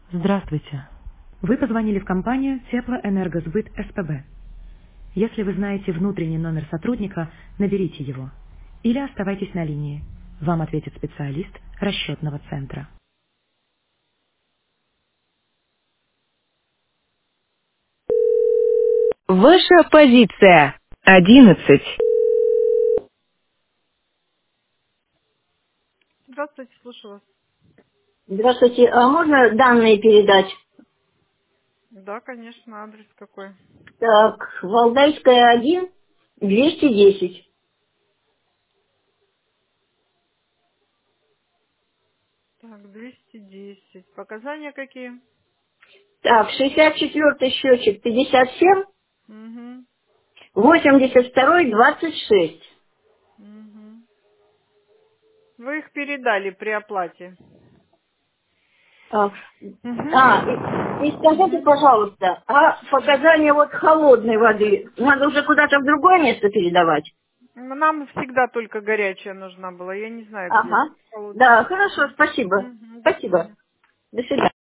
Здравствуйте. Вы позвонили в компанию Теплоэнергосбыт СПБ. Если вы знаете внутренний номер сотрудника, наберите его. Или оставайтесь на линии. Вам ответит специалист расчетного центра. Ваша позиция. 11. Здравствуйте, слушаю вас. Здравствуйте, а можно данные передать? Да, конечно, адрес какой? Так, Валдайская 1, 210. Так, 210. Показания какие? Так, 64-й счетчик 57, Угу. 82-й 26. Угу. Вы их передали при оплате. А, Угу. и скажите, пожалуйста, а показания вот холодной воды надо уже куда-то в другое место передавать? Нам всегда только горячая нужна была. Я не знаю, где Ага. холодная. Да, хорошо, спасибо. Угу. До Спасибо. свидания. До свидания.